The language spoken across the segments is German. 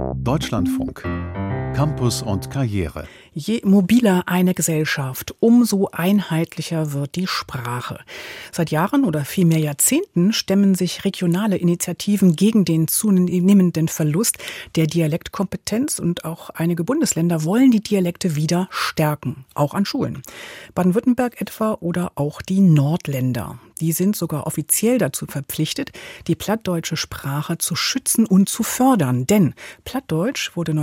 Deutschlandfunk. Campus und Karriere. Je mobiler eine Gesellschaft, umso einheitlicher wird die Sprache. Seit Jahren oder vielmehr Jahrzehnten stemmen sich regionale Initiativen gegen den zunehmenden Verlust der Dialektkompetenz und auch einige Bundesländer wollen die Dialekte wieder stärken, auch an Schulen. Baden-Württemberg etwa oder auch die Nordländer. Die sind sogar offiziell dazu verpflichtet, die plattdeutsche Sprache zu schützen und zu fördern. Denn Plattdeutsch wurde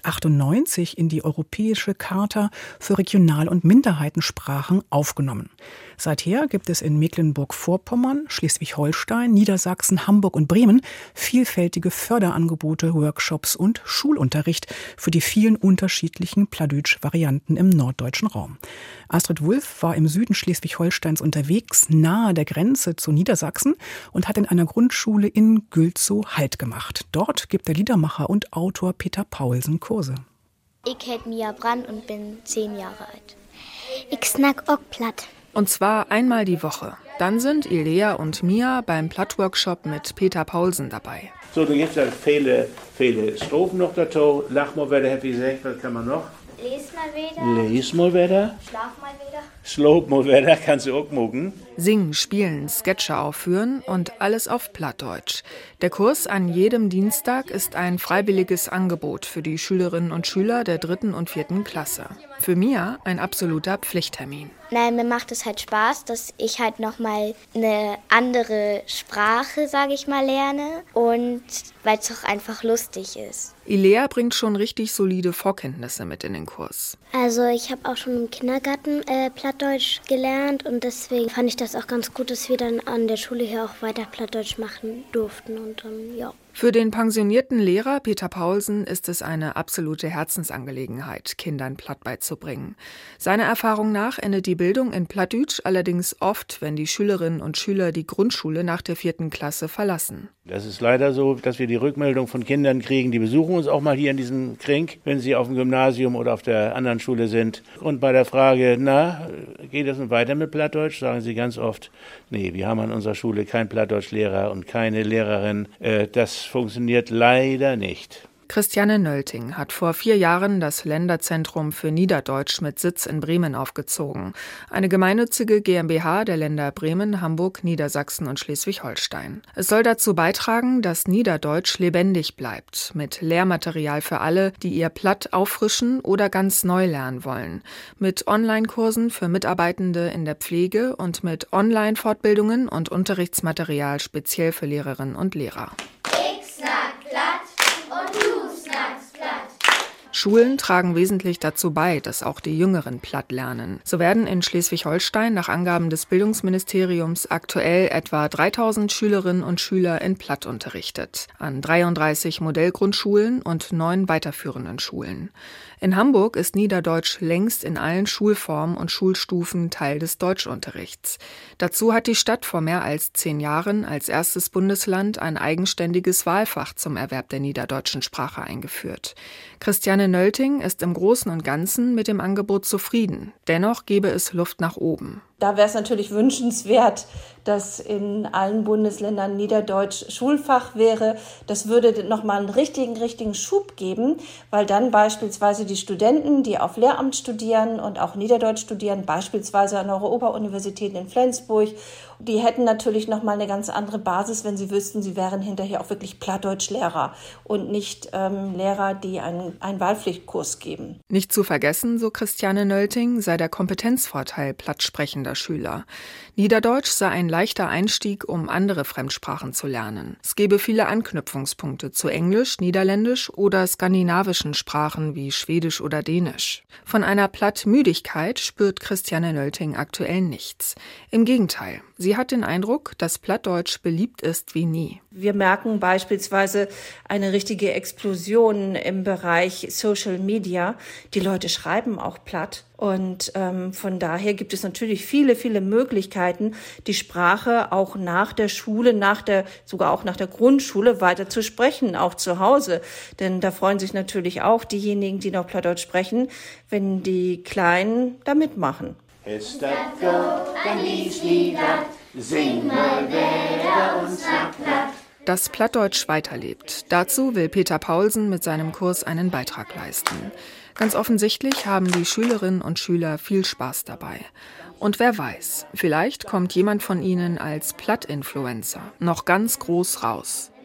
1998 in die Europäische Charta für Regional- und Minderheitensprachen aufgenommen. Seither gibt es in Mecklenburg-Vorpommern, Schleswig-Holstein, Niedersachsen, Hamburg und Bremen vielfältige Förderangebote, Workshops und Schulunterricht für die vielen unterschiedlichen Plattdeutsch-Varianten im norddeutschen Raum. Astrid Wulff war im Süden Schleswig-Holsteins unterwegs, nahe der Grenze zu Niedersachsen und hat in einer Grundschule in Gülzow Halt gemacht. Dort gibt der Liedermacher und Autor Peter Paulsen Kurse. Ich heiße Mia Brand und bin 10 Jahre alt. Ich snack auch platt. Und zwar einmal die Woche. Dann sind Ilea und Mia beim Plattworkshop mit Peter Paulsen dabei. So, da gibt es viele Strophen noch dazu. Lach mal wieder, happy gesagt, was kann man noch? Lies mal wieder. Lies mal wieder. Schlaf mal wieder. Schlaf mal wieder, kannst du auch mucken. Singen, spielen, Sketche aufführen und alles auf Plattdeutsch. Der Kurs an jedem Dienstag ist ein freiwilliges Angebot für die Schülerinnen und Schüler der 3. und 4. Klasse. Für Mia ein absoluter Pflichttermin. Nein, mir macht es halt Spaß, dass ich halt nochmal eine andere Sprache, sage ich mal, lerne und weil es auch einfach lustig ist. Ilea bringt schon richtig solide Vorkenntnisse mit in den Kurs. Also ich habe auch schon im Kindergarten Plattdeutsch gelernt und deswegen fand ich das auch ganz gut, dass wir dann an der Schule hier auch weiter Plattdeutsch machen durften und ja. Für den pensionierten Lehrer Peter Paulsen ist es eine absolute Herzensangelegenheit, Kindern Platt beizubringen. Seiner Erfahrung nach endet die Bildung in Plattdeutsch allerdings oft, wenn die Schülerinnen und Schüler die Grundschule nach der 4. Klasse verlassen. Das ist leider so, dass wir die Rückmeldung von Kindern kriegen, die besuchen uns auch mal hier in diesem Krink, wenn sie auf dem Gymnasium oder auf der anderen Schule sind. Und bei der Frage, geht es nun weiter mit Plattdeutsch, sagen sie ganz oft, nee, wir haben an unserer Schule keinen Plattdeutschlehrer und keine Lehrerin. Das funktioniert leider nicht. Christiane Nölting hat vor 4 Jahren das Länderzentrum für Niederdeutsch mit Sitz in Bremen aufgezogen. Eine gemeinnützige GmbH der Länder Bremen, Hamburg, Niedersachsen und Schleswig-Holstein. Es soll dazu beitragen, dass Niederdeutsch lebendig bleibt, mit Lehrmaterial für alle, die ihr Platt auffrischen oder ganz neu lernen wollen, mit Online-Kursen für Mitarbeitende in der Pflege und mit Online-Fortbildungen und Unterrichtsmaterial speziell für Lehrerinnen und Lehrer. Ich snack platt. Und du snackst platt. Schulen tragen wesentlich dazu bei, dass auch die Jüngeren Platt lernen. So werden in Schleswig-Holstein nach Angaben des Bildungsministeriums aktuell etwa 3.000 Schülerinnen und Schüler in Platt unterrichtet, an 33 Modellgrundschulen und 9 weiterführenden Schulen. In Hamburg ist Niederdeutsch längst in allen Schulformen und Schulstufen Teil des Deutschunterrichts. Dazu hat die Stadt vor mehr als 10 Jahren als erstes Bundesland ein eigenständiges Wahlfach zum Erwerb der niederdeutschen Sprache eingeführt. Christiane Nölting ist im Großen und Ganzen mit dem Angebot zufrieden. Dennoch gäbe es Luft nach oben. Da wäre es natürlich wünschenswert, dass in allen Bundesländern Niederdeutsch Schulfach wäre. Das würde nochmal einen richtigen Schub geben, weil dann beispielsweise die Studenten, die auf Lehramt studieren und auch Niederdeutsch studieren, beispielsweise an der Oberuniversität in Flensburg, die hätten natürlich nochmal eine ganz andere Basis, wenn sie wüssten, sie wären hinterher auch wirklich Plattdeutschlehrer und nicht Lehrer, die einen Wahlpflichtkurs geben. Nicht zu vergessen, so Christiane Nölting, sei der Kompetenzvorteil plattsprechender Schüler. Niederdeutsch sei ein leichter Einstieg, um andere Fremdsprachen zu lernen. Es gebe viele Anknüpfungspunkte zu Englisch, Niederländisch oder skandinavischen Sprachen wie Schwedisch oder Dänisch. Von einer Plattmüdigkeit spürt Christiane Nölting aktuell nichts. Im Gegenteil, sie hat den Eindruck, dass Plattdeutsch beliebt ist wie nie. Wir merken beispielsweise eine richtige Explosion im Bereich Social Media. Die Leute schreiben auch platt. Und von daher gibt es natürlich viele Möglichkeiten, die Sprache auch nach der Schule, sogar auch nach der Grundschule weiter zu sprechen, auch zu Hause. Denn da freuen sich natürlich auch diejenigen, die noch Plattdeutsch sprechen, wenn die Kleinen da mitmachen. Ist das go, dann lies Lieder, sing mal wieder und snack platt. dass Plattdeutsch weiterlebt. Dazu will Peter Paulsen mit seinem Kurs einen Beitrag leisten. Ganz offensichtlich haben die Schülerinnen und Schüler viel Spaß dabei. Und wer weiß, vielleicht kommt jemand von ihnen als Platt-Influencer noch ganz groß raus.